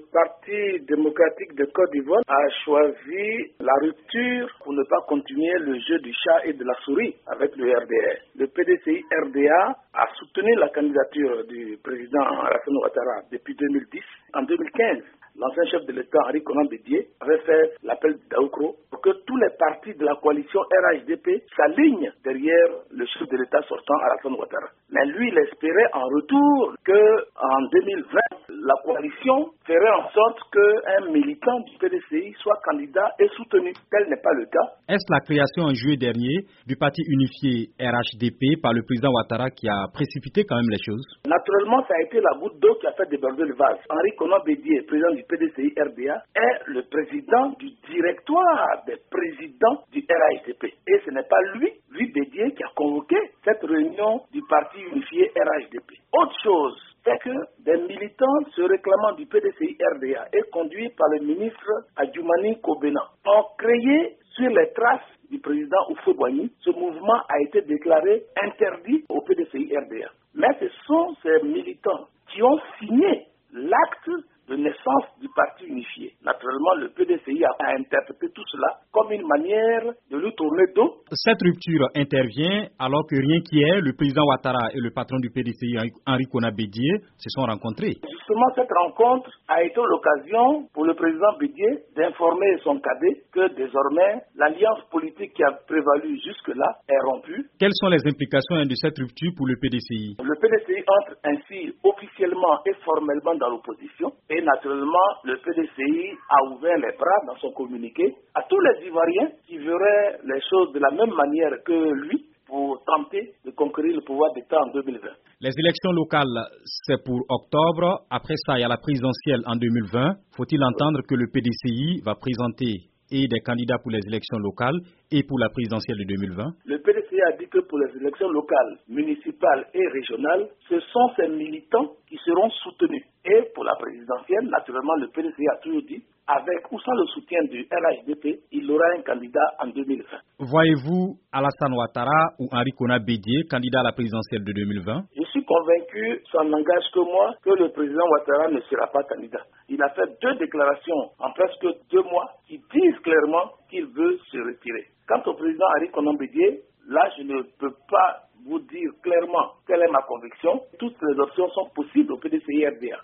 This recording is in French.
Parti démocratique de Côte d'Ivoire a choisi la rupture pour ne pas continuer le jeu du chat et de la souris avec le RDR. Le PDCI-RDA a soutenu la candidature du président Alassane Ouattara depuis 2010. En 2015, l'ancien chef de l'État, Henri Konan Bédié, avait fait l'appel d'Aoukro pour que tous les partis de la coalition RHDP s'alignent derrière le chef de l'État sortant, Alassane Ouattara. Mais lui, il espérait en retour qu'en 2020, la coalition ferait en sorte qu'un militant du PDCI soit candidat et soutenu. Tel n'est pas le cas. Est-ce la création en juillet dernier du parti unifié RHDP par le président Ouattara qui a précipité quand même les choses? Naturellement, ça a été la goutte d'eau qui a fait déborder le vase. Henri Konan Bédié, président du PDCI-RDA, est le président du directoire des présidents du RHDP. Et ce n'est pas lui Bédié, qui a convoqué cette réunion du parti unifié RHDP. Autre chose, c'est que des militants se réclamant du PDCI-RDA et conduits par le ministre Adjoumani Kobena ont créé sur les traces du président Houphouët-Boigny. Ce mouvement a été déclaré interdit au PDCI-RDA. Mais ce sont ces militants qui ont signé l'acte de naissance du parti unifié. Naturellement, le PDCI a interprété tout cela comme une manière de lui tourner dos. Cette rupture intervient alors que rien qui est, le président Ouattara et le patron du PDCI, Henri Konan Bédié, se sont rencontrés. Justement, cette rencontre a été l'occasion pour le président Bédié d'informer son cadet que désormais, l'alliance politique qui a prévalu jusque-là est rompue. Quelles sont les implications de cette rupture pour le PDCI? Le PDCI entre ainsi officiellement et formellement dans l'opposition. Et naturellement, le PDCI a ouvert les bras dans son communiqué à tous les Ivoiriens qui verraient les choses de la même manière que lui pour tenter de conquérir le pouvoir d'État en 2020. Les élections locales, c'est pour octobre. Après ça, il y a la présidentielle en 2020. Faut-il entendre que le PDCI va présenter et des candidats pour les élections locales et pour la présidentielle de 2020? Le PDCI a dit que pour les élections locales, municipales et régionales, ce sont ces militants qui seront soutenus. Et pour la présidentielle, naturellement, le PDCI a toujours dit, avec ou sans le soutien du RHDP, il aura un candidat en 2020. Voyez-vous Alassane Ouattara ou Henri Konan Bédié candidat à la présidentielle de 2020? Je suis convaincu, ça n'engage que moi, que le président Ouattara ne sera pas candidat. Il a fait 2 déclarations en presque 2 mois qui disent clairement qu'il veut se retirer. Quant au président Henri Konan Bédié, là je ne peux pas vous dire clairement quelle est ma conviction. Toutes les options sont possibles au PDCI-RDA.